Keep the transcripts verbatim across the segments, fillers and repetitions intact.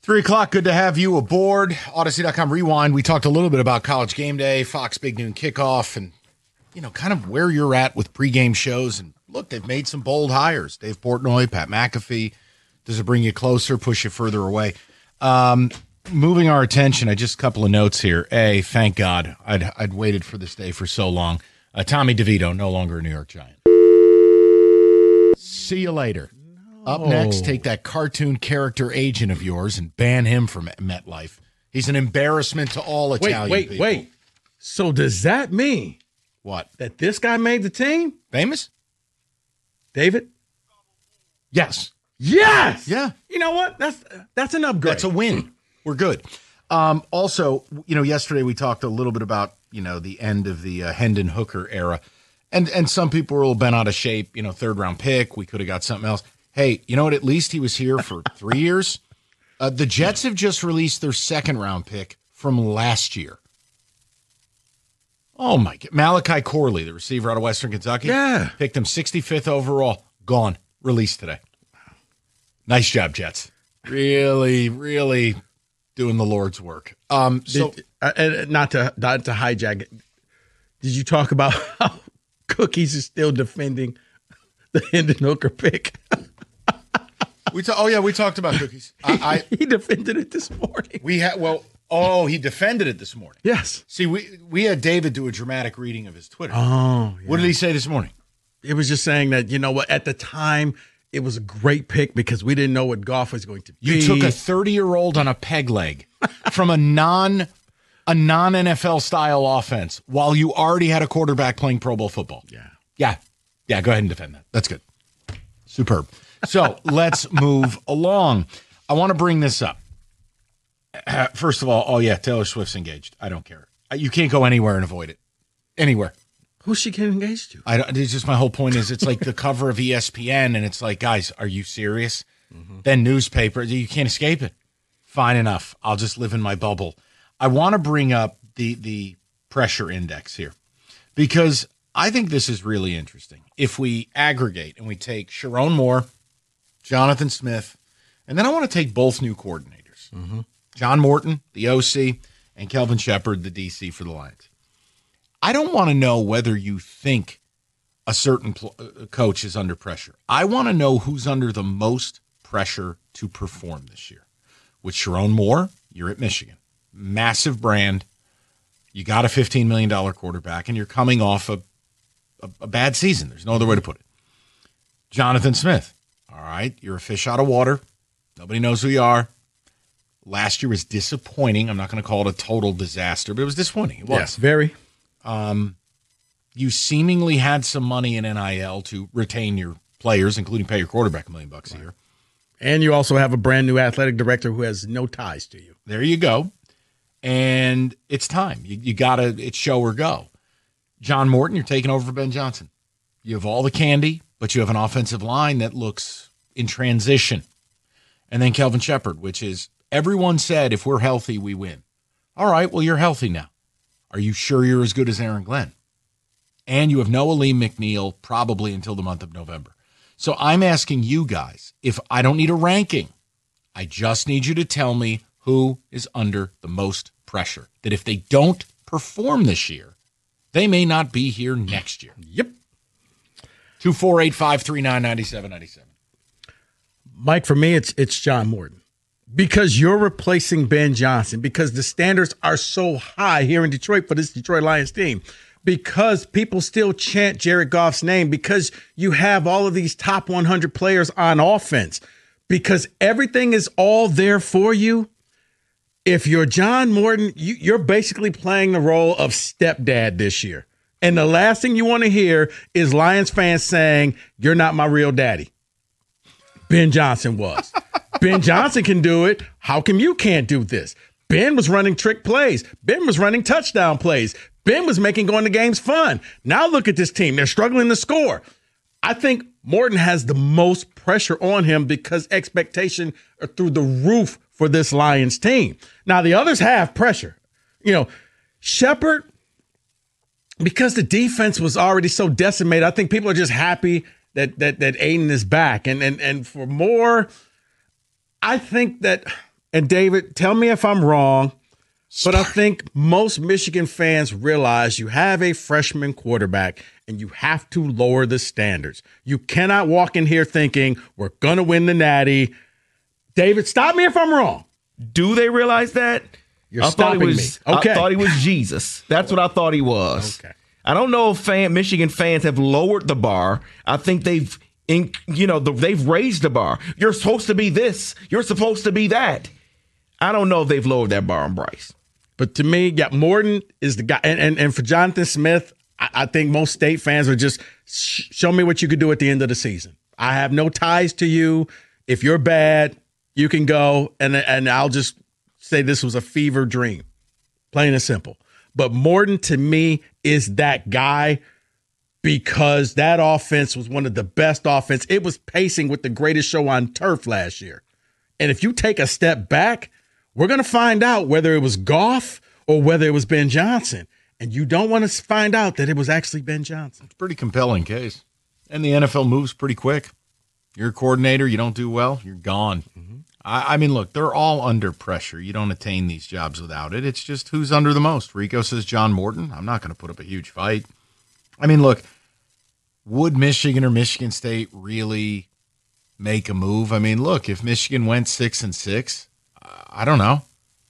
Three o'clock, good to have you aboard. Odyssey dot com Rewind. We talked a little bit about College Game Day, Fox Big Noon Kickoff, and, you know, kind of where you're at with pregame shows. And, look, they've made some bold hires. Dave Portnoy, Pat McAfee. Does it bring you closer, push you further away? Um, moving our attention, I just a couple of notes here. A, thank God. I'd, I'd waited for this day for so long. Uh, Tommy DeVito, no longer a New York Giant. See you later. Up next, take that cartoon character agent of yours and ban him from MetLife. He's an embarrassment to all Italian wait, people. Wait, wait, So does that mean what? That this guy made the team? Famous? David? Yes. Yes. Yeah. You know what? That's that's an upgrade. That's a win. We're good. Um, also, you know, yesterday we talked a little bit about, you know, the end of the uh, Hendon Hooker era. And and some people were a little bent out of shape. You know, third round pick. We could have got something else. Hey, you know what? At least he was here for three years. Uh, the Jets have just released their second round pick from last year. Oh, my God. Malachi Corley, the receiver out of Western Kentucky. Yeah. Picked him sixty-fifth overall. Gone. Released today. Nice job, Jets. Really, really doing the Lord's work. Um, so Did, uh, not to not to hijack it. Did you talk about how Cookies is still defending the Hendon Hooker pick? We ta- oh yeah, we talked about Cookies. I, I he defended it this morning. We had well, oh, he defended it this morning. Yes. See, we we had David do a dramatic reading of his Twitter. Oh, yeah. What did he say this morning? It was just saying that, you know what, at the time it was a great pick because we didn't know what Goff was going to be. You took a thirty-year-old on a peg leg from a non a non N F L style offense while you already had a quarterback playing Pro Bowl football. Yeah. Yeah. Yeah, go ahead and defend that. That's good. Superb. So let's move along. I want to bring this up. First of all, oh, yeah, Taylor Swift's engaged. I don't care. You can't go anywhere and avoid it. Anywhere. Who's she getting engaged to? I don't, it's just my whole point is it's like the cover of E S P N, and it's like, guys, are you serious? Mm-hmm. Then newspaper, you can't escape it. Fine enough. I'll just live in my bubble. I want to bring up the the pressure index here because I think this is really interesting. If we aggregate and we take Sharon Moore, Jonathan Smith, and then I want to take both new coordinators, mm-hmm. John Morton, the O C, and Kelvin Shepard, the D C for the Lions. I don't want to know whether you think a certain pl- uh, coach is under pressure. I want to know who's under the most pressure to perform this year. With Sharon Moore, you're at Michigan. Massive brand. You got a fifteen million dollars quarterback, and you're coming off a, a, a bad season. There's no other way to put it. Jonathan Smith. All right, you're a fish out of water. Nobody knows who you are. Last year was disappointing. I'm not going to call it a total disaster, but it was disappointing. It was. Yes, very. Um, you seemingly had some money in N I L to retain your players, including pay your quarterback a million bucks a year. And you also have a brand new athletic director who has no ties to you. There you go. And it's time. You, you got to, it's show or go. John Morton, you're taking over for Ben Johnson. You have all the candy, but you have an offensive line that looks in transition. And then Kelvin Shepard, which is everyone said if we're healthy, we win. All right, well, you're healthy now. Are you sure you're as good as Aaron Glenn? And you have no Aleem McNeil probably until the month of November. So I'm asking you guys, if I don't need a ranking, I just need you to tell me who is under the most pressure. That if they don't perform this year, they may not be here next year. Yep. two four eight, five three nine, nine seven nine seven. Mike, for me, it's it's John Morton. Because you're replacing Ben Johnson, because the standards are so high here in Detroit for this Detroit Lions team, because people still chant Jared Goff's name, because you have all of these top one hundred players on offense, because everything is all there for you. If you're John Morton, you, you're basically playing the role of stepdad this year. And the last thing you want to hear is Lions fans saying, "You're not my real daddy." Ben Johnson was. Ben Johnson can do it. How come you can't do this? Ben was running trick plays. Ben was running touchdown plays. Ben was making going to games fun. Now look at this team. They're struggling to score. I think Morton has the most pressure on him because expectation are through the roof for this Lions team. Now the others have pressure. You know, Shepard, because the defense was already so decimated, I think people are just happy that that that Aiden is back. And and and for Moore, I think that And David, tell me if I'm wrong, but I think most Michigan fans realize you have a freshman quarterback and you have to lower the standards. You cannot walk in here thinking we're going to win the Natty. David, stop me if I'm wrong. Do they realize that? You're I stopping thought he was, me. Okay. I thought he was Jesus. That's what I thought he was. Okay. I don't know if fan, Michigan fans have lowered the bar. I think they've, in, you know, the, they've raised the bar. You're supposed to be this. You're supposed to be that. I don't know if they've lowered that bar on Bryce. But to me, yeah, Morton is the guy. And, and, and for Jonathan Smith, I, I think most State fans are just, sh- show me what you could do at the end of the season. I have no ties to you. If you're bad, you can go. And, and I'll just say this was a fever dream, plain and simple. But Morton, to me, is that guy because that offense was one of the best offense. It was pacing with the greatest show on turf last year. And if you take a step back, we're going to find out whether it was Goff or whether it was Ben Johnson. And you don't want to find out that it was actually Ben Johnson. It's a pretty compelling case. And the N F L moves pretty quick. You're a coordinator, you don't do well, you're gone. Mm-hmm. I, I mean, look, they're all under pressure. You don't attain these jobs without it. It's just who's under the most. Rico says John Morton. I'm not going to put up a huge fight. I mean, look, would Michigan or Michigan State really make a move? I mean, look, if Michigan went six and six, I don't know.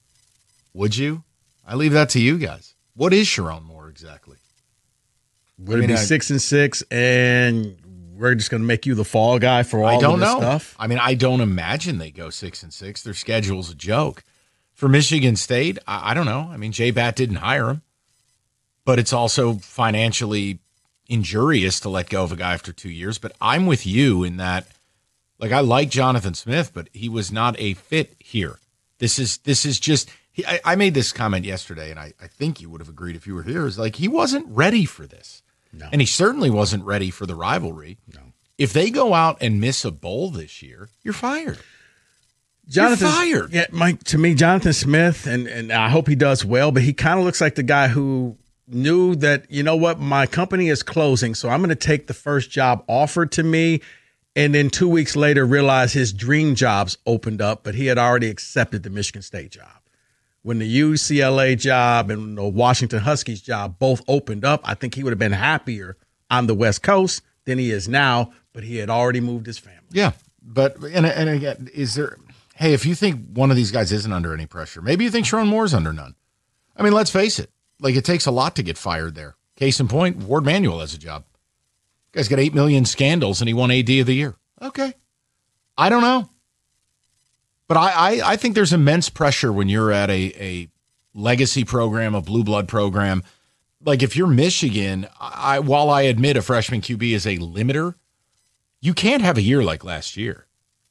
Would you? I leave that to you guys. What is Sharon Moore exactly? Would I mean, it be I, six and six, and we're just going to make you the fall guy for all I don't of this know. stuff? I mean, I don't imagine they go six and six. Their schedule's a joke. For Michigan State, I, I don't know. I mean, J-Bat didn't hire him, but it's also financially injurious to let go of a guy after two years. But I'm with you in that, like, I like Jonathan Smith, but he was not a fit here. This is this is just he, I, I made this comment yesterday, and I, I think you would have agreed if you were here. Is like he wasn't ready for this, no. And he certainly wasn't ready for the rivalry. No. If they go out and miss a bowl this year, you're fired. Jonathan, you're fired. Yeah, Mike. To me, Jonathan Smith, and and I hope he does well. But he kind of looks like the guy who knew that, you know what, my company is closing, so I'm going to take the first job offered to me. And then two weeks later, realized his dream jobs opened up, but he had already accepted the Michigan State job. When the U C L A job and the Washington Huskies job both opened up, I think he would have been happier on the West Coast than he is now, but he had already moved his family. Yeah, but, and, and again, is there, hey, if you think one of these guys isn't under any pressure, maybe you think Sharon Moore's under none. I mean, let's face it. Like, it takes a lot to get fired there. Case in point, Ward Manuel has a job. Guy's got eight million scandals, and he won A D of the year. Okay. I don't know. But I, I, I think there's immense pressure when you're at a, a legacy program, a blue blood program. Like, if you're Michigan, I, while I admit a freshman Q B is a limiter, you can't have a year like last year.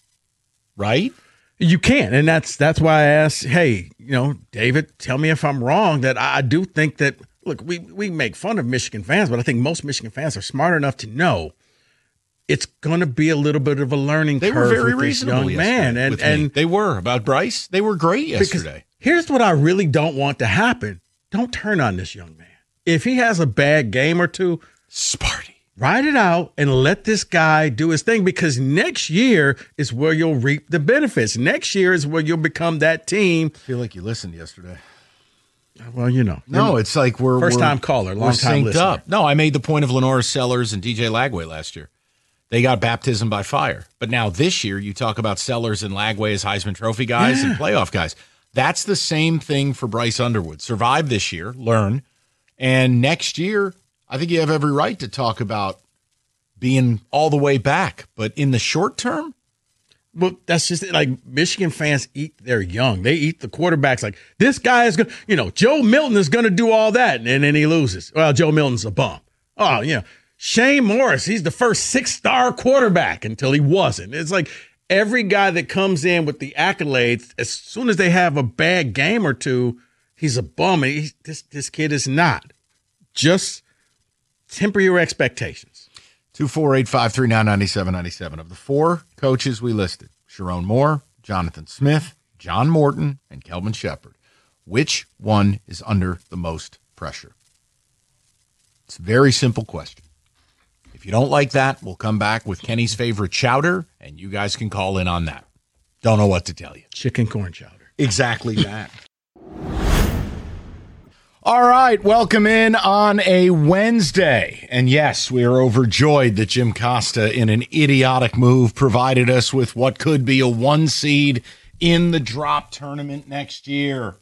Right? You can. And that's that's why I asked, hey, you know, David, tell me if I'm wrong, that I do think that, look, we, we make fun of Michigan fans, but I think most Michigan fans are smart enough to know it's going to be a little bit of a learning they curve were very with this reasonable young man. And, and they were about Bryce. They were great yesterday. Here's what I really don't want to happen. Don't turn on this young man. If he has a bad game or two, Sparty, ride it out and let this guy do his thing, because next year is where you'll reap the benefits. Next year is where you'll become that team. I feel like you listened yesterday. Well, you know. No, it's like we're first we're, time caller, long time listener. Up. No, I made the point of Lenora Sellers and D J Lagway last year. They got baptism by fire. But now this year, you talk about Sellers and Lagway as Heisman Trophy guys yeah. and playoff guys. That's the same thing for Bryce Underwood. Survive this year, learn, and next year, I think you have every right to talk about being all the way back. But in the short term, well, that's just like Michigan fans eat their young. They eat the quarterbacks like, this guy is going to, you know, Joe Milton is going to do all that. And then he loses. Well, Joe Milton's a bum. Oh, you know, Shane Morris, he's the first six-star quarterback until he wasn't. It's like every guy that comes in with the accolades, as soon as they have a bad game or two, he's a bum. And he's, this, this kid is not. Just temper your expectations. two four eight, five three nine, nine seven nine seven. Of the four coaches we listed, Sharon Moore, Jonathan Smith, John Morton, and Kelvin Shepherd, which one is under the most pressure? It's a very simple question. If you don't like that, we'll come back with Kenny's favorite chowder, and you guys can call in on that. Don't know what to tell you. Chicken corn chowder. Exactly that. All right, welcome in on a Wednesday. And yes, we are overjoyed that Jim Costa, in an idiotic move, provided us with what could be a one seed in the drop tournament next year.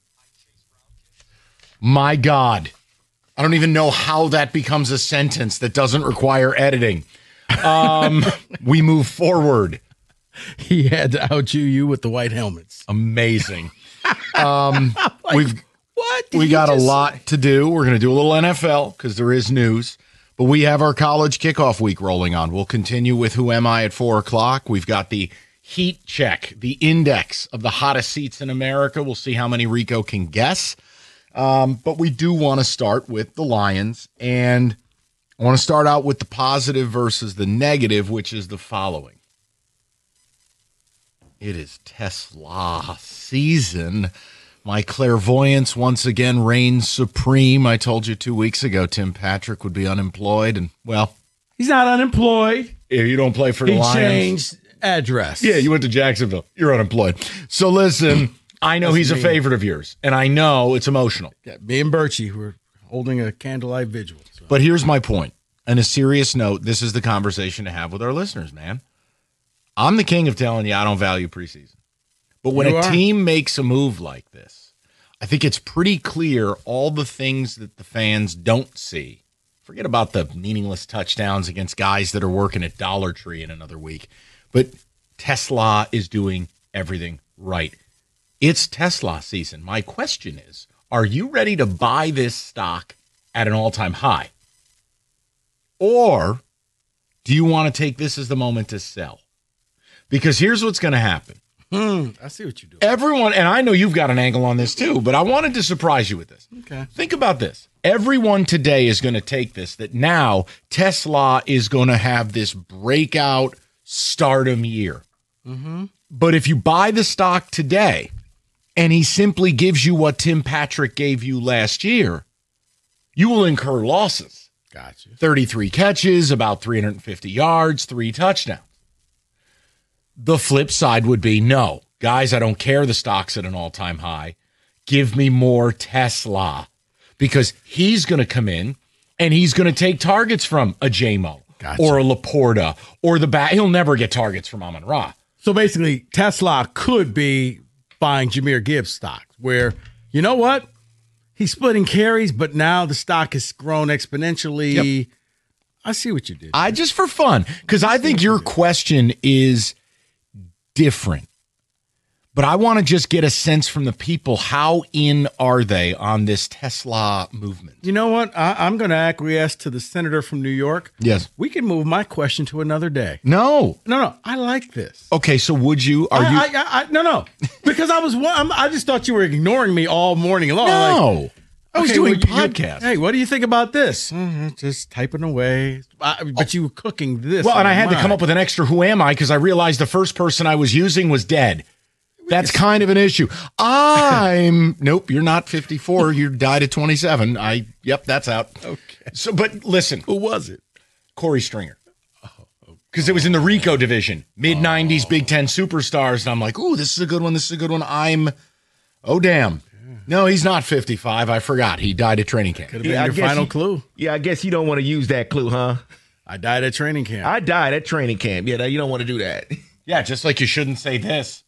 My God. I don't even know how that becomes a sentence that doesn't require editing. Um, we move forward. He had to out you you with the white helmets. Amazing. Um, Like, we've what? Did we you got a just lot say? to do. We're going to do a little N F L because there is news, but we have our college kickoff week rolling on. We'll continue with Who Am I at four o'clock. We've got the heat check, the index of the hottest seats in America. We'll see how many Rico can guess. Um, but we do want to start with the Lions, and I want to start out with the positive versus the negative, which is the following. It is Tesla season. My clairvoyance once again reigns supreme. I told you two weeks ago Tim Patrick would be unemployed, and, well, He's not unemployed. if you don't play for the He Lions. changed address. Yeah, you went to Jacksonville. You're unemployed. So listen, I know That's he's a me. favorite of yours, and I know it's emotional. Yeah, me and Birchie were holding a candlelight vigil. So. But here's my point. On a serious note, this is the conversation to have with our listeners, man. I'm the king of telling you I don't value preseason. But when You a are. team makes a move like this, I think it's pretty clear all the things that the fans don't see. Forget about the meaningless touchdowns against guys that are working at Dollar Tree in another week. But Tesla is doing everything right. It's Tesla season. My question is, are you ready to buy this stock at an all-time high? Or do you want to take this as the moment to sell? Because here's what's going to happen. Hmm, I see what you're doing. Everyone, and I know you've got an angle on this too, but I wanted to surprise you with this. Okay. Think about this. Everyone today is going to take this, that now Tesla is going to have this breakout stardom year. Mm-hmm. But if you buy the stock today and he simply gives you what Tim Patrick gave you last year, you will incur losses. Gotcha. thirty-three catches, about three hundred fifty yards, three touchdowns. The flip side would be, no, guys, I don't care the stock's at an all-time high. Give me more Tesla, because he's going to come in and he's going to take targets from a J-Mo Gotcha. or a Laporta or the back. He'll never get targets from Amon-Ra. So basically, Tesla could be buying Jahmyr Gibbs stock, where, you know what? He's splitting carries, but now the stock has grown exponentially. Yep. I see what you did. I just for fun, because I think your question is different. But I want to just get a sense from the people, how in are they on this Tesla movement? You know what? I, I'm going to acquiesce to the senator from New York. Yes. We can move my question to another day. No. No, no. I like this. Okay, so would you? Are I, you? I, I, I, no, no. Because I was, I'm, I just thought you were ignoring me all morning long. Like, no. I was okay, doing well, you- podcasts. Hey, what do you think about this? Mhm, just typing away. I, but you were cooking this. Well, and I had to Mine. come up with an extra who am I, because I realized the first person I was using was dead. That's kind of an issue. I'm nope, you're not fifty-four. You died at twenty-seven. I yep, that's out. Okay. So but listen, Who was it? Corey Stringer. Because it was in the Rico division, mid nineties Big Ten superstars, and I'm like, ooh, this is a good one. This is a good one. I'm oh damn. No, he's not fifty-five. I forgot. He died at training camp. Could have been Yeah, I your guess final you- clue. Yeah, I guess you don't want to use that clue, huh? I died at training camp. I died at training camp. Yeah, no, you don't want to do that. Yeah, just like you shouldn't say this.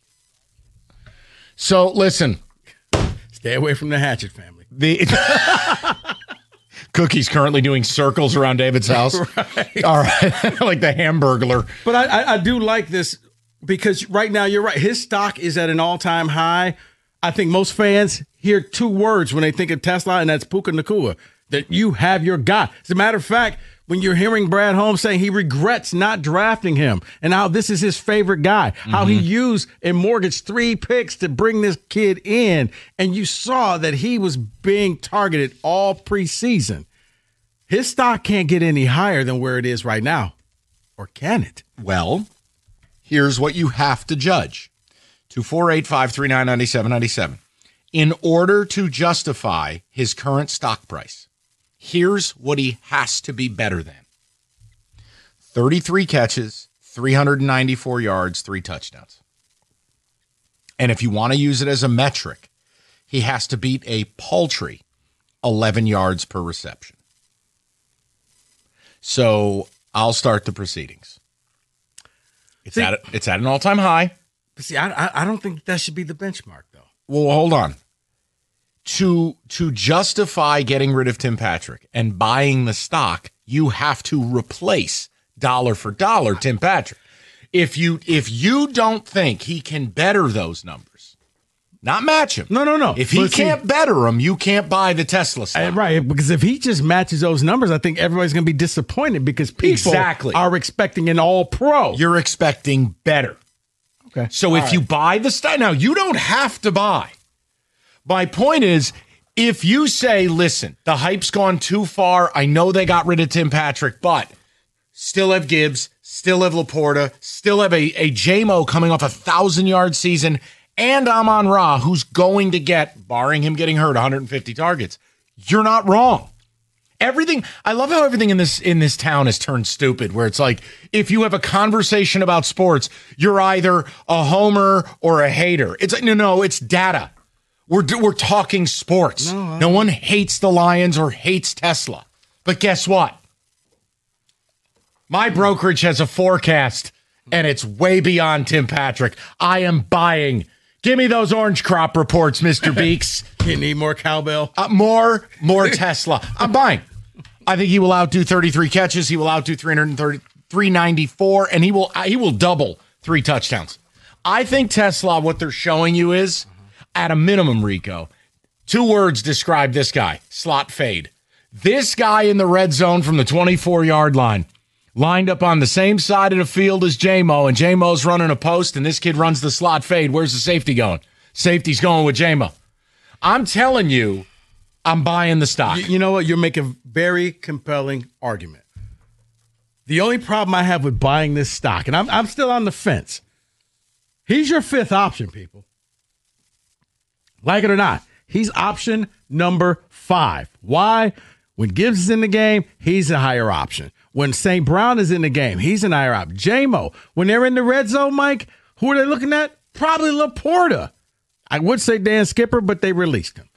So listen, Stay away from the Hatchet family. the Cookie's currently doing circles around David's house. Right. All right, like the Hamburglar. But I, I, I do like this because right now you're right. His stock is at an all-time high. I think most fans hear two words when they think of Tesla, and that's Puka Nacua, that you have your guy. As a matter of fact, when you're hearing Brad Holmes saying he regrets not drafting him and how this is his favorite guy, how he used and mortgaged three picks to bring this kid in, and you saw that he was being targeted all preseason. His stock can't get any higher than where it is right now. Or can it? Well, here's what you have to judge. two four eight, five three nine, nine seven nine seven. In order to justify his current stock price, here's what he has to be better than. thirty-three catches, three hundred ninety-four yards, three touchdowns. And if you want to use it as a metric, he has to beat a paltry eleven yards per reception. So I'll start the proceedings. It's, see, at, it's at an all-time high. See, I, I don't think that should be the benchmark, though. Well, hold on. To, to justify getting rid of Tim Patrick and buying the stock, you have to replace dollar for dollar Tim Patrick. If you if you don't think he can better those numbers, not match him. No, no, no. If he but can't see, better them, you can't buy the Tesla stock. Right, because if he just matches those numbers, I think everybody's going to be disappointed because people exactly. are expecting an all-pro. You're expecting better. Okay. So all if right. you buy the stock, now you don't have to buy. My point is, if you say, listen, the hype's gone too far, I know they got rid of Tim Patrick, but still have Gibbs, still have Laporta, still have a, a J-Mo coming off a thousand-yard season, and Amon-Ra, who's going to get, barring him getting hurt, one hundred fifty targets. You're not wrong. Everything, I love how everything in this in this town has turned stupid, where it's like, if you have a conversation about sports, you're either a homer or a hater. It's like, no, no, it's data. We're we're talking sports. No, no one hates the Lions or hates Tesla. But guess what? My brokerage has a forecast, and it's way beyond Tim Patrick. I am buying. Give me those orange crop reports, Mister Beeks. You need more cowbell? Uh, more, more Tesla. I'm buying. I think he will outdo thirty-three catches. He will outdo three thirty, three ninety-four, and he will he will double three touchdowns. I think Tesla, what they're showing you is, at a minimum, Rico, two words describe this guy: slot fade. This guy in the red zone from the twenty-four-yard line, lined up on the same side of the field as J-Mo, and J-Mo's running a post, and this kid runs the slot fade. Where's the safety going? Safety's going with J-Mo. I'm telling you, I'm buying the stock. You, you know what? You're making a very compelling argument. The only problem I have with buying this stock, and I'm, I'm still on the fence, he's your fifth option, people. Like it or not, he's option number five. Why? When Gibbs is in the game, he's a higher option. When Saint Brown is in the game, he's an higher option. J-Mo, when they're in the red zone, Mike, who are they looking at? Probably Laporta. I would say Dan Skipper, but they released him.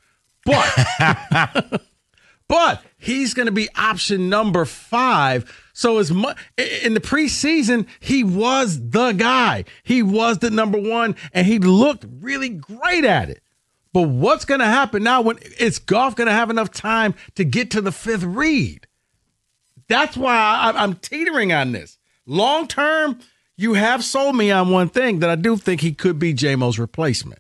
But, but he's going to be option number five. So as much in the preseason, he was the guy. He was the number one, and he looked really great at it. But what's going to happen now when is Goff going to have enough time to get to the fifth read? That's why I, I'm teetering on this. Long term, you have sold me on one thing, that I do think he could be J-Mo's replacement.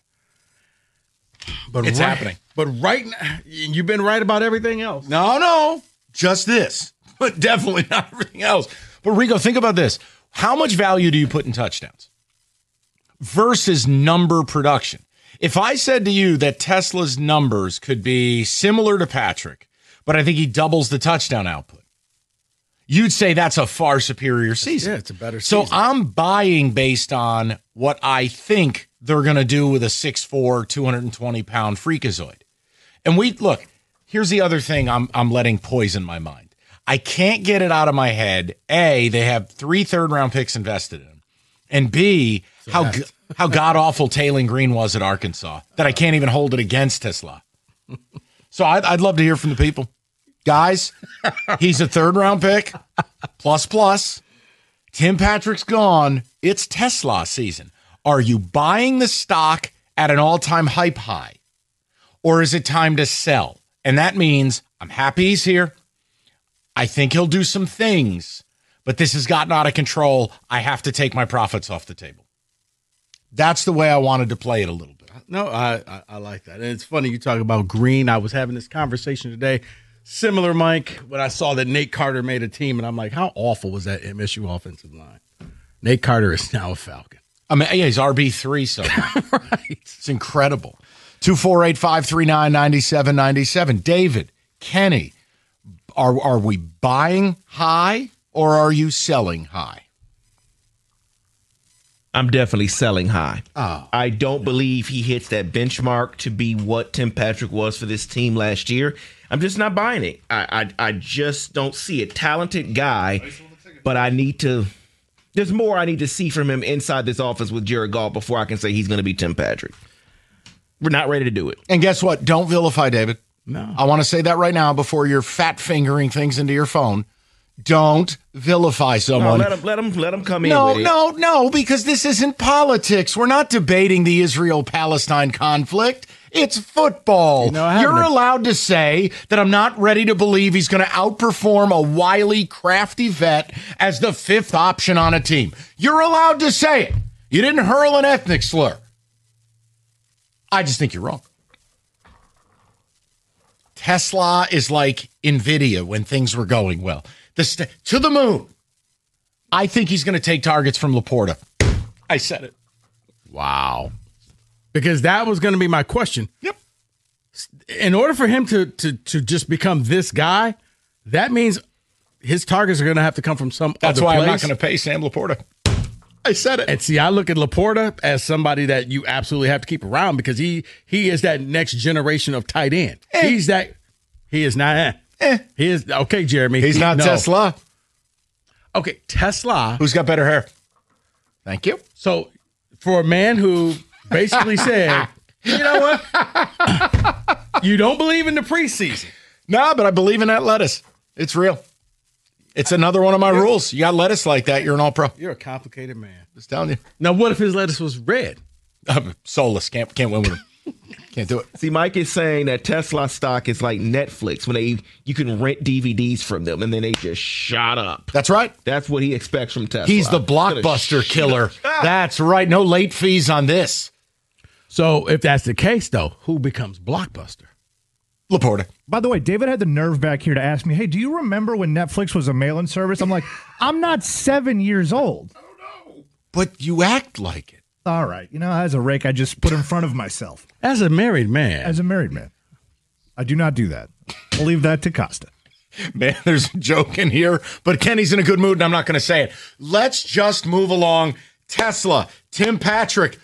But it's right, happening. But right now, you've been right about everything else. No, no, just this. But definitely not everything else. But Rico, think about this. How much value do you put in touchdowns versus number production? If I said to you that Tesla's numbers could be similar to Patrick, but I think he doubles the touchdown output, you'd say that's a far superior season. Yeah, it's a better season. So I'm buying based on what I think they're going to do with a six foot four, two hundred twenty pound freakazoid. And we look, here's the other thing I'm I'm letting poison my mind. I can't get it out of my head. A, they have three third round picks invested in them. And B, so how how god awful Taylen Green was at Arkansas that I can't even hold it against Tesla. So I'd, I'd love to hear from the people. Guys, he's a third round pick, plus plus. Tim Patrick's gone. It's Tesla season. Are you buying the stock at an all-time hype high? Or is it time to sell? And that means I'm happy he's here. I think he'll do some things, but this has gotten out of control. I have to take my profits off the table. That's the way I wanted to play it a little bit. No, I, I, I like that. And it's funny you talk about Green. I was having this conversation today. Similar, Mike, when I saw that Nate Carter made a team, and I'm like, how awful was that M S U offensive line? Nate Carter is now a Falcon. I mean, yeah, he's R B three, so right. It's incredible. two four eight, five three nine, nine seven nine seven. David, Kenny, are are we buying high or are you selling high? I'm definitely selling high. Oh. I don't believe he hits that benchmark to be what Tim Patrick was for this team last year. I'm just not buying it. I I, I just don't see it. Talented guy, but I need to, There's more I need to see from him inside this office with Jared Goff before I can say he's going to be Tim Patrick. We're not ready to do it. And guess what? Don't vilify David. No. I want to say that right now before you're fat fingering things into your phone. Don't vilify someone. No, let him, let him, let him come in. No, with no, no, because this isn't politics. We're not debating the Israel-Palestine conflict. It's football. You know, You're a- allowed to say that I'm not ready to believe he's going to outperform a wily, crafty vet as the fifth option on a team. You're allowed to say it. You didn't hurl an ethnic slur. I just think you're wrong. Tesla is like NVIDIA when things were going well. The st- to the moon. I think he's going to take targets from Laporta. I said it. Wow. Because that was going to be my question. Yep. In order for him to to to just become this guy, that means his targets are going to have to come from some That's other why place. I'm not going to pay Sam Laporta. I said it. And see, I look at Laporta as somebody that you absolutely have to keep around because he he is that next generation of tight end. Eh. He's that. He is not. Eh. Eh. He is okay, Jeremy. He's not No. Tesla. Okay, Tesla. Who's got better hair? Thank you. So for a man who basically said, you know what, you don't believe in the preseason. No, but I believe in that lettuce. It's real. It's another one of my rules. You got lettuce like that, you're an all-pro. You're a complicated man. Just telling you. Now, what if his lettuce was red? I'm soulless. Can't can't win with him. Can't do it. See, Mike is saying that Tesla stock is like Netflix when they you can rent D V Ds from them and then they just shot up. That's right. That's what he expects from Tesla. He's the blockbuster killer. That's right. No late fees on this. So if that's the case, though, who becomes Blockbuster? Laporta. By the way, David had the nerve back here to ask me, hey, do you remember when Netflix was a mail-in service? I'm like, I'm not seven years old. But you act like it. All right. You know, as a rake, I just put in front of myself. As a married man. As a married man. I do not do that. I'll leave that to Costa. Man, there's a joke in here, but Kenny's in a good mood, and I'm not going to say it. Let's just move along. Tesla, Tim Patrick,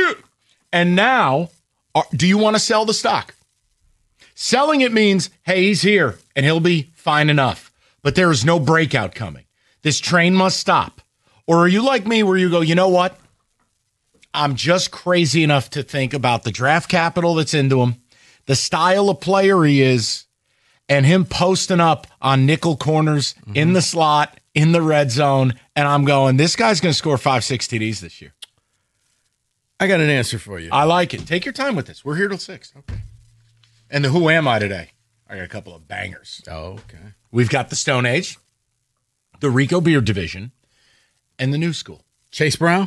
and now, are, do you want to sell the stock? Selling it means, hey, he's here, and he'll be fine enough. But there is no breakout coming. This train must stop. Or are you like me where you go, you know what? I'm just crazy enough to think about the draft capital that's into him, the style of player he is, and him posting up on nickel corners mm-hmm. in the slot, in the red zone, and I'm going, this guy's going to score five, six T Ds this year. I got an answer for you. I like it. Take your time with this. We're here till six. Okay. And the Who Am I today? I got a couple of bangers. Oh, okay. We've got the Stone Age, the Rico Beer Division, and the New School. Chase Brown?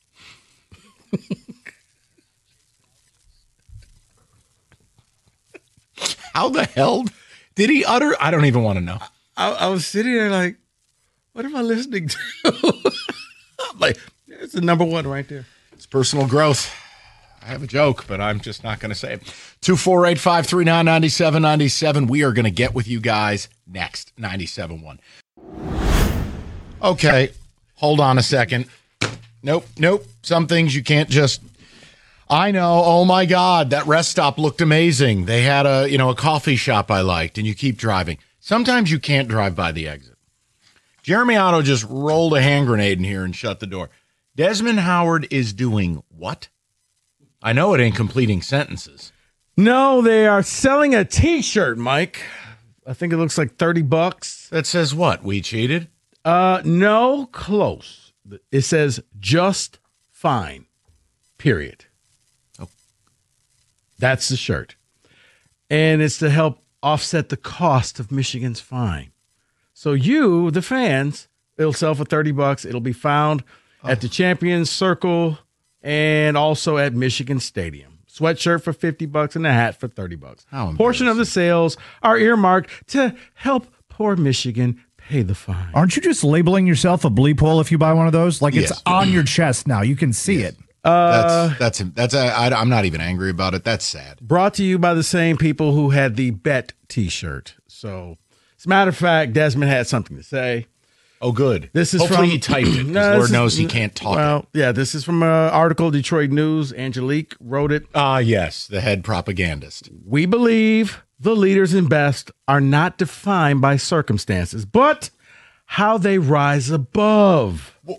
How the hell did he utter? I don't even want to know. I, I was sitting there like, what am I listening to? I'm like, it's the number one right there. It's personal growth. I have a joke, but I'm just not going to say it. two four eight, five three nine, nine seven nine seven. We are going to get with you guys next. ninety-seven point one. Okay, hold on a second. Nope, nope. Some things you can't just... I know. Oh, my God. That rest stop looked amazing. They had a, you know, a coffee shop I liked, and you keep driving. Sometimes you can't drive by the exit. Jeremy Otto just rolled a hand grenade in here and shut the door. Desmond Howard is doing what? I know it ain't completing sentences. No, they are selling a T-shirt, Mike. I think it looks like thirty bucks. That says what? We cheated? Uh, no, close. It says just fine, period. Oh. That's the shirt. And it's to help offset the cost of Michigan's fine. So you, the fans, it'll sell for thirty bucks. It'll be found oh. at the Champions Circle and also at Michigan Stadium. Sweatshirt for fifty bucks and a hat for thirty bucks. How Portion of the sales are earmarked to help poor Michigan pay the fine. Aren't you just labeling yourself a bleep hole if you buy one of those? Like yes. it's on your chest now. You can see yes. it. Uh, that's that's that's a, I, I'm not even angry about it. That's sad. Brought to you by the same people who had the Bet T-shirt. So, as a matter of fact, Desmond had something to say. Oh, good. This is Hopefully from, he typed it, because no, Lord is, knows he can't talk. Well, it. yeah, this is from an article, Detroit News. Angelique wrote it. Ah, uh, yes, the head propagandist. We believe the leaders and best are not defined by circumstances, but how they rise above.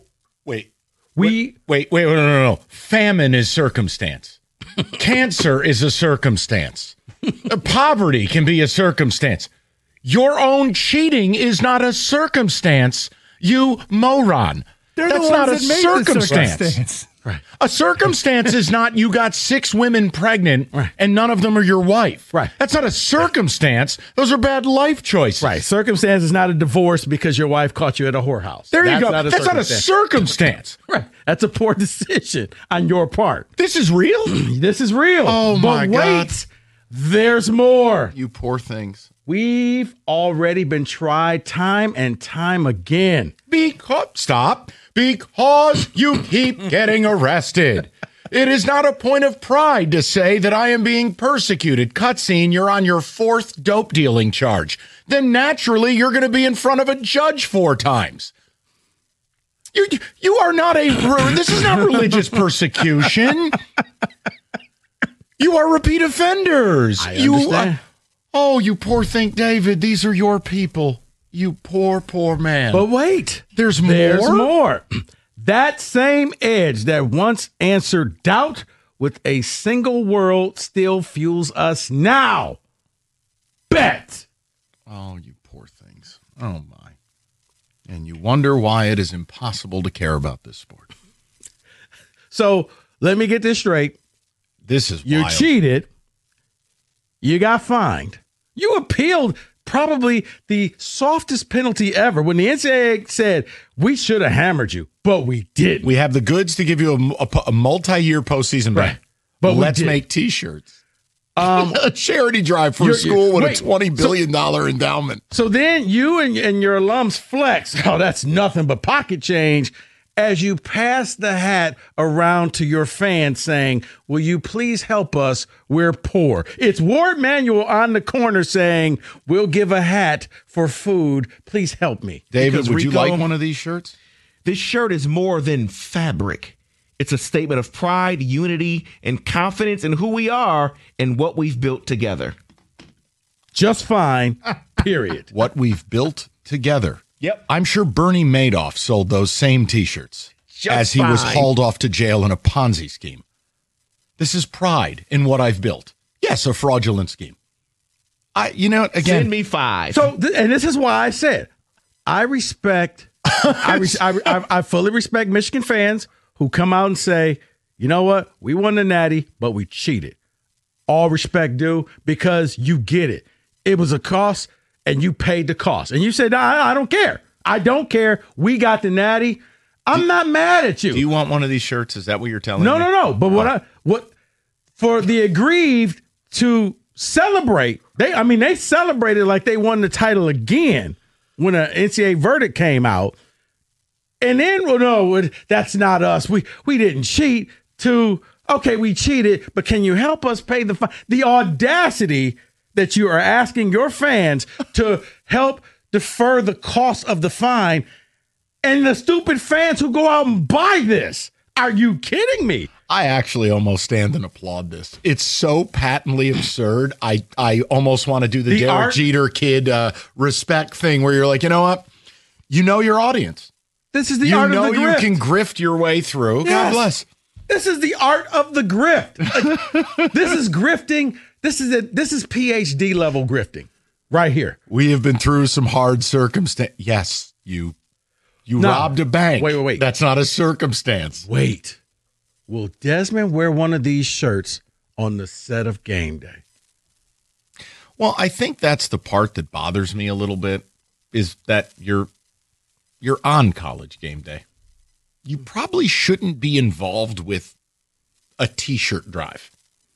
Wait. We Wait, wait, wait, no, no, no. Famine is circumstance. Cancer is a circumstance. Poverty can be a circumstance. Your own cheating is not a circumstance, you moron. They're That's the not a ones that made the circumstance. circumstance. right. A circumstance is not you got six women pregnant Right. and none of them are your wife. Right. That's not a circumstance. Those are bad life choices. Right. Circumstance is not a divorce because your wife caught you at a whorehouse. There you That's go. Not a That's not a circumstance. circumstance. Right. That's a poor decision on your part. This is real? This is real. Oh, my but God. wait, there's more. You poor things. We've already been tried time and time again. Because, stop. Because you keep getting arrested. It is not a point of pride to say that I am being persecuted. Cutscene, you're on your fourth dope dealing charge. Then naturally, you're going to be in front of a judge four times. You, you are not a, this is not religious persecution. You are repeat offenders. I you, understand. oh, you poor thing, David. These are your people. You poor, poor man. But wait, There's more? There's more. That same edge that once answered doubt with a single world still fuels us now. Bet. Oh, you poor things. Oh, my. And you wonder why it is impossible to care about this sport. So let me get this straight. This is You wild. cheated. You got fined. You appealed probably the softest penalty ever when the N C double A said we should have hammered you, but we didn't. We have the goods to give you a, a, a multi-year postseason ban. Right. But we let's didn't. make T-shirts. Um, A charity drive for a You're- school with wait, a twenty billion dollars endowment. So then you and, and your alums flex. Oh, that's nothing but pocket change as you pass the hat around to your fans saying, will you please help us? We're poor. It's Ward Manuel on the corner saying, we'll give a hat for food. Please help me. David, Because would you Rico- like one of these shirts? This shirt is more than fabric. It's a statement of pride, unity, and confidence in who we are and what we've built together. Just fine, period. What we've built together. Yep. I'm sure Bernie Madoff sold those same T-shirts Just as he was fine. hauled off to jail in a Ponzi scheme. This is pride in what I've built. Yes, a fraudulent scheme. I, you know, again, Send me five. So, th- and this is why I said, I respect, I, res- I, I, I fully respect Michigan fans who come out and say, you know what, we won the Natty, but we cheated. All respect due because you get it. It was a cost and you paid the cost. And you said, no, I, I don't care. I don't care. We got the Natty. I'm not mad at you. do you want one of these shirts? Is that what you're telling No, me? no, no. But what I what for the aggrieved to celebrate? They, I mean, they celebrated like they won the title again when an N C double A verdict came out. And then, well, no, it- that's not us. We we didn't cheat. To okay, we cheated, but can you help us pay the fine? The audacity that you are asking your fans to help defer the cost of the fine, and the stupid fans who go out and buy this. Are you kidding me? I actually almost stand and applaud this. It's so patently absurd. I, I almost want to do the, The Derek art- Jeter kid uh, respect thing where you're like, you know what? You know your audience. This is the You art know of the you grift. can grift your way through. God Yes. bless. This is the art of the grift. Like, this is grifting. This is a, this is P H D level grifting right here. We have been through some hard circumstance. Yes, you you No. robbed a bank. Wait, wait, wait. That's not a circumstance. Wait. Will Desmond wear one of these shirts on the set of Game Day? Well, I think that's the part that bothers me a little bit is that you're you're on College Game Day. You probably shouldn't be involved with a T-shirt drive.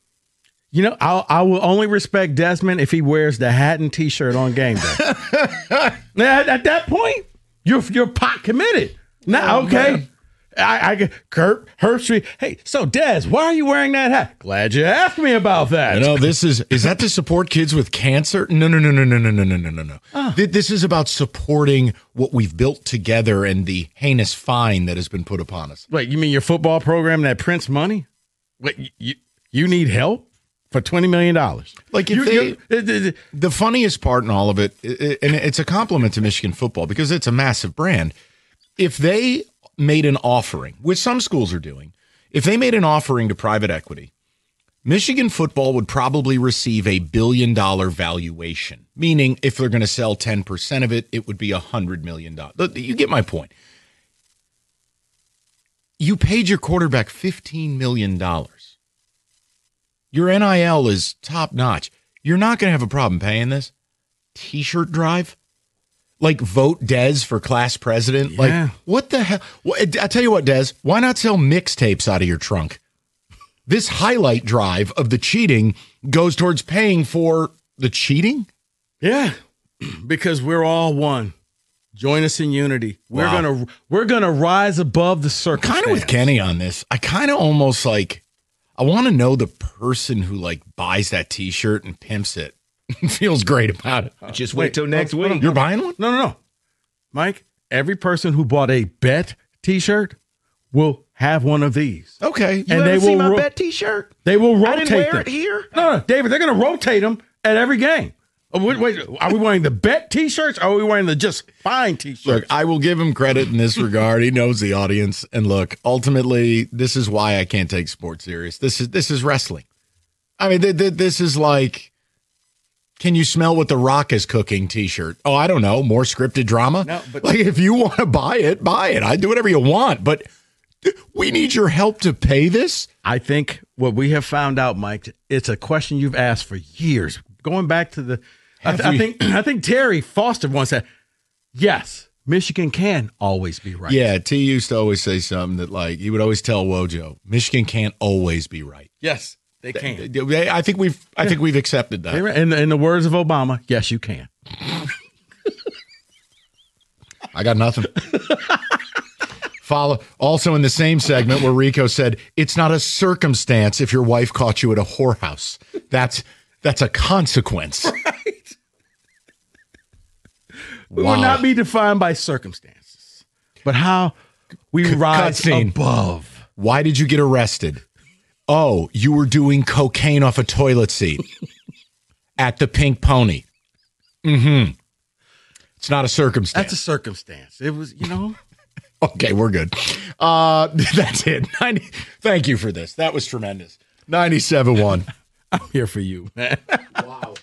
You know, I'll, I will only respect Desmond if he wears the hat and T-shirt on Game Day. Now, at, at that point, you're you're pot committed. Now, Oh, okay. man. I, I get Kurt Herbstreit. Hey, so Des, why are you wearing that hat? Glad you asked me about that. You know, this is is that to support kids with cancer? No, no, no, no, no, no, no, no, no, no, no. Th- This is about supporting what we've built together and the heinous fine that has been put upon us. Wait, you mean your football program that prints money? Wait, you you, you need help for twenty million dollars? Like if You- they, you- it- it- the the funniest part in all of it, i- i- and it's a compliment to Michigan football because it's a massive brand. If they made an offering, which some schools are doing, if they made an offering to private equity, Michigan football would probably receive a billion dollar valuation, meaning if they're going to sell ten percent of it, it would be one hundred million dollars. You get my point. You paid your quarterback fifteen million dollars. Your N I L is top notch. You're not going to have a problem paying this. T-shirt drive? Like vote Dez for class president? Yeah. Like, what the hell? I tell you what, Dez, why not sell mixtapes out of your trunk? This highlight drive of the cheating goes towards paying for the cheating? Yeah, because we're all one. Join us in unity. We're Wow. gonna we're gonna rise above the circumstance. Kind of with Kenny on this. I kind of almost like, I want to know the person who like buys that T-shirt and pimps it and feels great about it. Just wait, Wait, till next hold on. week. You're buying one? No, no, no. Mike, every person who bought a bet T-shirt will have one of these. Okay. You and ever they see will my ro- bet T-shirt? They will rotate I didn't wear them. it here. No, no, David, they're going to rotate them at every game. Oh, wait, wait, are we wearing the bet T-shirts or are we wearing the just fine T-shirts? Look, I will give him credit in this regard. He knows the audience. And look, ultimately, this is why I can't take sports serious. This is this is wrestling. I mean, th- th- this is like, can you smell what The Rock is cooking T-shirt? Oh, I don't know. More scripted drama? No, but- like, if you want to buy it, buy it. I do whatever you want. But we need your help to pay this. I think what we have found out, Mike, it's a question you've asked for years. Going back to the, I, th- Have I we- think I think Terry Foster once said, yes, Michigan can always be right. Yeah, T used to always say something that, like, he would always tell Wojo, Michigan can't always be right. Yes, they can. I think we've I think we've accepted that. In the, in the words of Obama, yes, you can. I got nothing. Follow. Also in the same segment where Rico said, it's not a circumstance if your wife caught you at a whorehouse. That's that's a consequence. Right. We Wow. will not be defined by circumstances, but how we rise cutscene. above. Why did you get arrested? Oh, you were doing cocaine off a toilet seat at the Pink Pony. Mm-hmm. It's not a circumstance. That's a circumstance. It was, you know. Okay, we're good. Uh, that's it. ninety Thank you for this. That was tremendous. ninety-seven one. I'm here for you, man. Wow.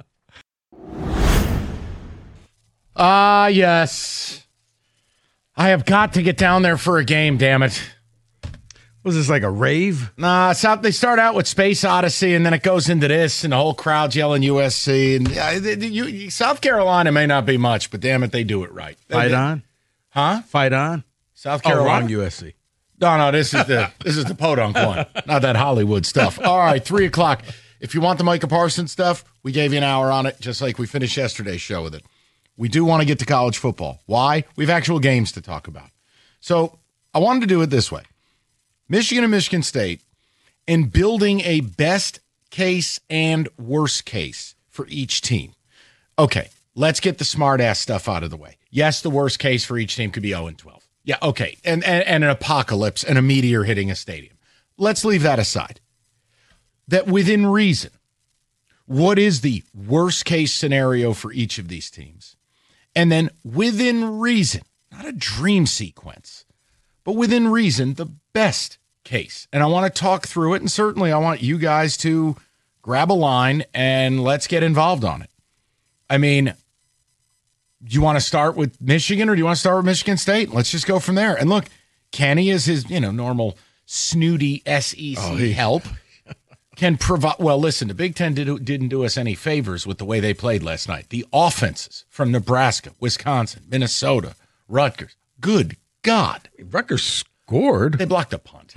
Ah, uh, yes. I have got to get down there for a game, damn it. Was this like a rave? Nah, South, they start out with Space Odyssey, and then it goes into this, and the whole crowd's yelling U S C. And uh, you, you, South Carolina may not be much, but damn it, they do it right. Fight They- on? Huh? Fight on? South Oh, Carolina? wrong U S C. No, no, this is the this is the podunk one, not that Hollywood stuff. All right, three o'clock. If you want the Micah Parsons stuff, we gave you an hour on it, just like we finished yesterday's show with it. We do want to get to college football. Why? We have actual games to talk about. So I wanted to do it this way. Michigan and Michigan State, in building a best case and worst case for each team. Okay, let's get the smart ass stuff out of the way. Yes, the worst case for each team could be oh and twelve. Yeah, okay. And, and and an apocalypse and a meteor hitting a stadium. Let's leave that aside. That within reason, what is the worst case scenario for each of these teams? And then within reason, not a dream sequence, but within reason, the best case. And I want to talk through it. And certainly I want you guys to grab a line and let's get involved on it. I mean, do you want to start with Michigan or do you want to start with Michigan State? Let's just go from there. And look, Kenny is his, you know, normal snooty S E C Oh, he- help. Can provide. Well, listen, the Big Ten did, didn't do us any favors with the way they played last night. The offenses from Nebraska, Wisconsin, Minnesota, Rutgers. Good God. Rutgers scored. They blocked a punt.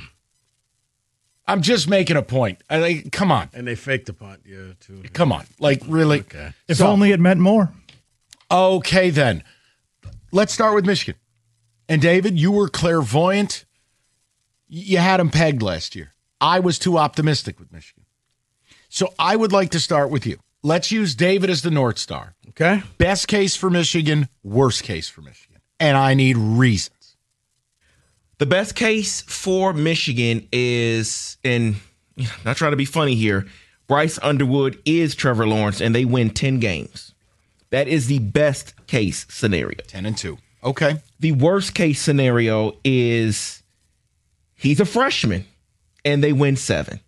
I'm just making a point. I, like, come on. And they faked the punt, yeah, too. Come on. Like, really? Okay. If So- only it meant more. Okay, then. Let's start with Michigan. And, David, you were clairvoyant. You had them pegged last year. I was too optimistic with Michigan. So I would like to start with you. Let's use David as the North Star. Okay. Best case for Michigan, worst case for Michigan. And I need reasons. The best case for Michigan is, and you know, not trying to be funny here, Bryce Underwood is Trevor Lawrence, and they win ten games. That is the best case scenario. ten and two. Okay. The worst case scenario is he's a freshman and they win seven.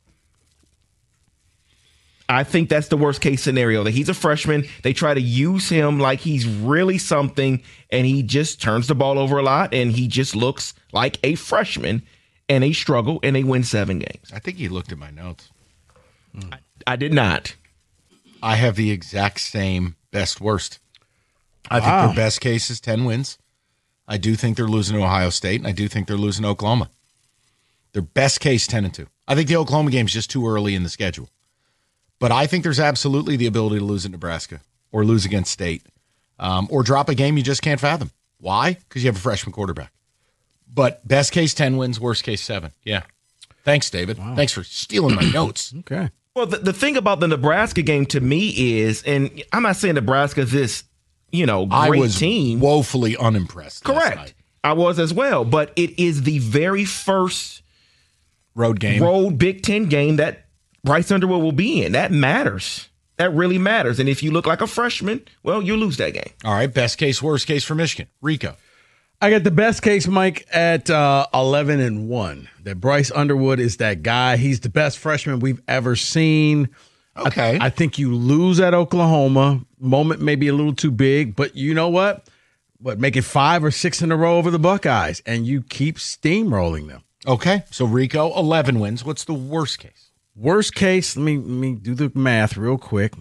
I think that's the worst case scenario, that he's a freshman. They try to use him like he's really something, and he just turns the ball over a lot, and he just looks like a freshman, and they struggle, and they win seven games. I think you looked at my notes. I, I did not. I have the exact same best worst. I Wow. think their best case is ten wins. I do think they're losing to Ohio State, and I do think they're losing to Oklahoma. Their best case, ten and two. I think the Oklahoma game is just too early in the schedule. But I think there's absolutely the ability to lose at Nebraska or lose against State um, or drop a game you just can't fathom. Why? Because you have a freshman quarterback. But best case, ten wins, worst case, seven. Yeah. Thanks, David. Wow. Thanks for stealing my notes. Okay. Well, the, the thing about the Nebraska game to me is, and I'm not saying Nebraska's this, you know, great I was team. woefully unimpressed. last Correct. night. I was as well. But it is the very first Road game. road Big Ten game that Bryce Underwood will be in. That matters. That really matters. And if you look like a freshman, well, you lose that game. All right. Best case, worst case for Michigan. Rico. I got the best case, Mike, at uh, eleven and one. That Bryce Underwood is that guy. He's the best freshman we've ever seen. Okay. I, I think you lose at Oklahoma. Moment may be a little too big, but you know what? What, make it five or six in a row over the Buckeyes, and you keep steamrolling them. Okay. So Rico, eleven wins. What's the worst case? Worst case, let me let me do the math real quick.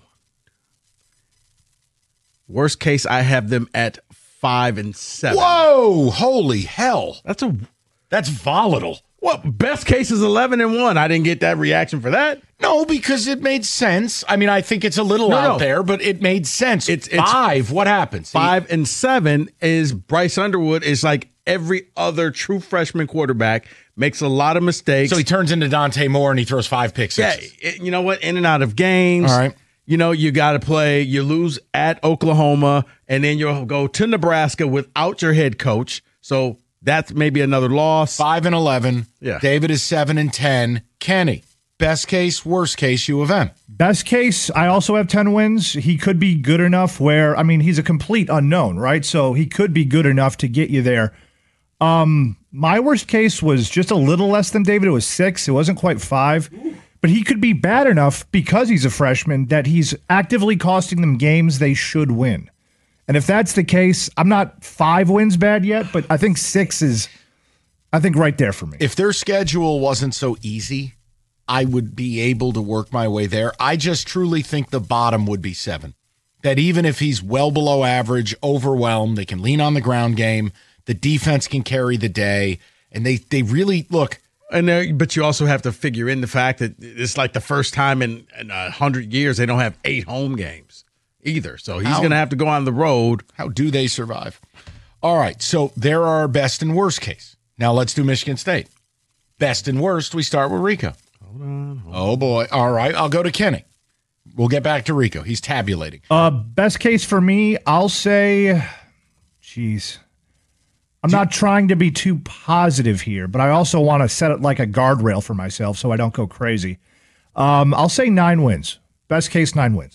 Worst case, I have them at five and seven. Whoa! Holy hell! That's a That's volatile. what? Best case is eleven and one. I didn't get that reaction for that. No, because it made sense. I mean, I think it's a little No, out no. there, but it made sense. It's- it's- five. What happens? Five and seven is Bryce Underwood is like every other true freshman quarterback, makes a lot of mistakes. So he turns into Dante Moore and he throws five pick yeah, sixes. it- you know what? In and out of games. All right. You know, you got to play. You lose at Oklahoma, and then you'll go to Nebraska without your head coach. So that's maybe another loss. Five and eleven. Yeah. David is seven and ten. Kenny, best case, worst case, U of M. Best case, I also have ten wins. He could be good enough where, I mean, he's a complete unknown, right? So he could be good enough to get you there. Um, my worst case was just a little less than David. It was six. It wasn't quite five. But he could be bad enough because he's a freshman that he's actively costing them games they should win. And if that's the case, I'm not five wins bad yet, but I think six is, I think, right there for me. If their schedule wasn't so easy, I would be able to work my way there. I just truly think the bottom would be seven. That even if he's well below average, overwhelmed, they can lean on the ground game. The defense can carry the day. And they, they really, look, And there, but you also have to figure in the fact that it's like the first time in in a hundred years they don't have eight home games either. So he's How- going to have to go on the road. how do they survive? All right, so there are best and worst case. Now let's do Michigan State. Best and worst, we start with Rico. Hold on. Hold Oh, boy. All right, I'll go to Kenny. We'll get back to Rico. He's tabulating. Uh, best case for me, I'll say, geez, I'm not trying to be too positive here, but I also want to set it like a guardrail for myself so I don't go crazy. Um, I'll say nine wins. Best case, nine wins.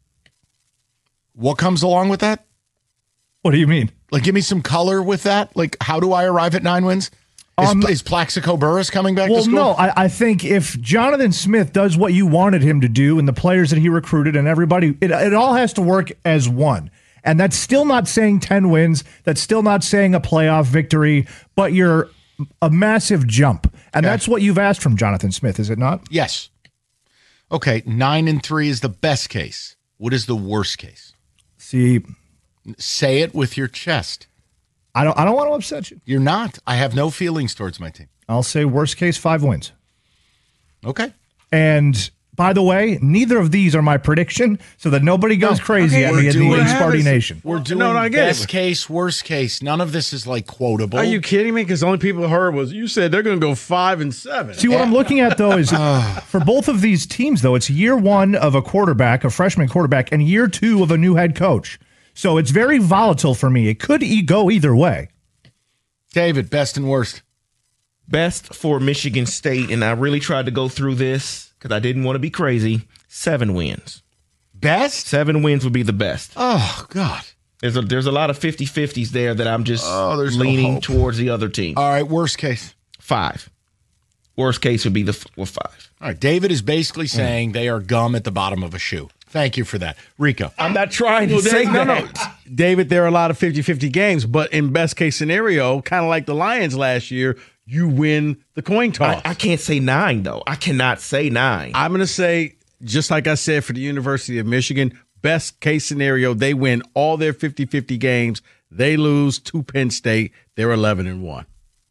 What comes along with that? What do you mean? Like, give me some color with that. Like, how do I arrive at nine wins? Is, Um, is Plaxico Burress coming back to Well, school? no, I, I think if Jonathan Smith does what you wanted him to do and the players that he recruited and everybody, it, it all has to work as one. And that's still not saying ten wins. That's still not saying a playoff victory, but you're a massive jump. And Okay. that's what you've asked from Jonathan Smith, is it not? Yes. Okay, nine and three is the best case. What is the worst case? See, Say it with your chest. I don't I don't want to upset you. You're not. I have no feelings towards my team. I'll say worst case, five wins. Okay. And by the way, neither of these are my prediction, so that nobody goes crazy okay, at we're me in doing- the What Sparty happens- Nation. We're doing no, I get it. best case, worst case. None of this is like quotable. Are you kidding me? Because the only people heard was you said they're going to go five and seven. See, what I'm looking at, though, is for both of these teams, though, it's year one of a quarterback, a freshman quarterback, and year two of a new head coach. So it's very volatile for me. It could e- go either way. David, best and worst? Best for Michigan State, and I really tried to go through this because I didn't want to be crazy. Seven wins. Best? Seven wins would be the best. Oh, God. There's a there's a lot of fifty-fifties there that I'm just Oh, there's no leaning hope. towards the other team. All right, worst case. Five. Worst case would be the f- well, five. All right, David is basically saying they are gum at the bottom of a shoe. Thank you for that. Rico. I'm not trying to Well, say there- no, that. no. David, there are a lot of fifty-fifty games, but in best case scenario, kind of like the Lions last year, you win the coin toss. I, I can't say nine, though. I cannot say nine. I'm going to say, just like I said for the University of Michigan, best case scenario, they win all their fifty-fifty games. They lose to Penn State. They're eleven and one.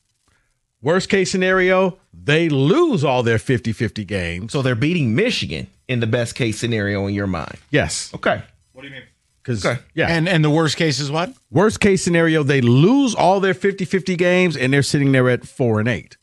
Worst case scenario, they lose all their fifty-fifty games. So they're beating Michigan in the best case scenario in your mind. Yes. Okay. Because, Okay. yeah. And and the worst case is what? Worst case scenario, they lose all their fifty-fifty games, and they're sitting there at four and eight.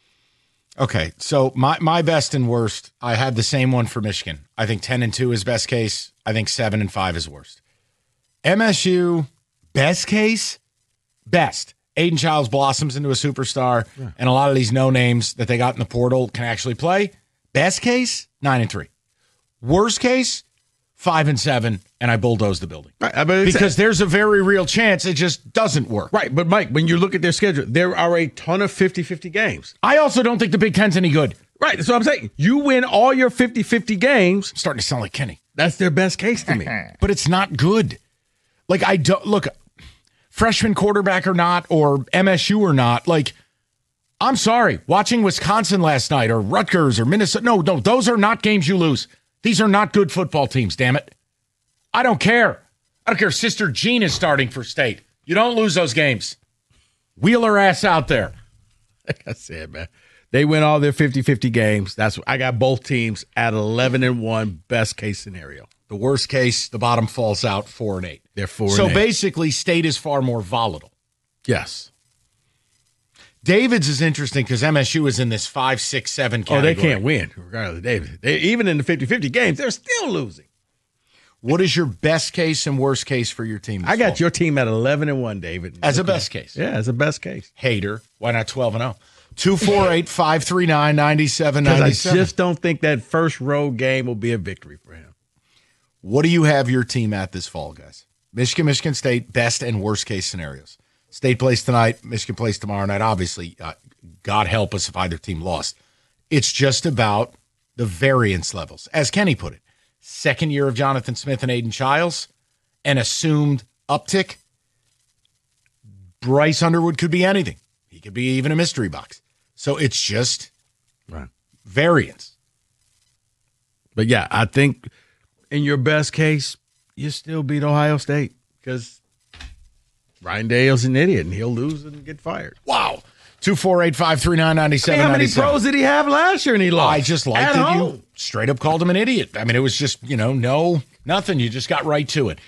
Okay, so my, my best and worst, I had the same one for Michigan. I think ten and two is best case. I think seven and five is worst. M S U, best case, best. Aiden Childs blossoms into a superstar, yeah. and a lot of these no names that they got in the portal can actually play. Best case, nine and three. Worst case, five and seven, and I bulldoze the building. Right, I mean, because there's a very real chance it just doesn't work. Right, but Mike, when you look at their schedule, there are a ton of fifty-fifty games. I also don't think the Big Ten's any good. Right, that's what I'm saying. You win all your fifty-fifty games. I'm starting to sound like Kenny. That's their best case to me. But it's not good. Like, I don't, look, freshman quarterback or not, or M S U or not, like, I'm sorry. Watching Wisconsin last night, or Rutgers, or Minnesota, no, no, those are not games you lose. These are not good football teams, damn it. I don't care. I don't care if Sister Jean is starting for State. You don't lose those games. Wheel her ass out there. Like I said, man, they win all their fifty-fifty games. That's I got both teams at eleven and one, best case scenario. The worst case, the bottom falls out four and eight. They're four so and eight. basically, State is far more volatile. Yes. David's is interesting because M S U is in this five, six, seven category. Oh, they can't win, regardless of David. They, even in the fifty-fifty games, they're still losing. What is your best case and worst case for your team? I got fall? your team at eleven and one, David. As a Okay. best case. Yeah, as a best case. Hater. Why not twelve and oh? two four eight, five three nine, nine seven nine Because seven. I just don't think that first road game will be a victory for him. What do you have your team at this fall, guys? Michigan, Michigan State, best and worst case scenarios. State plays tonight. Michigan plays tomorrow night. Obviously, uh, God help us if either team lost. It's just about the variance levels. As Kenny put it, second year of Jonathan Smith and Aiden Childs, an assumed uptick. Bryce Underwood could be anything. He could be even a mystery box. So it's just Right. variance. But yeah, I think in your best case, you still beat Ohio State because Ryan Dale's an idiot and he'll lose and get fired. Wow. two four eight, five three nine, nine I seven mean, how nine many seven. pros did he have last year and he lost? I just liked At that home. you straight up called him an idiot. I mean, it was just, you know, no, nothing. You just got right to it.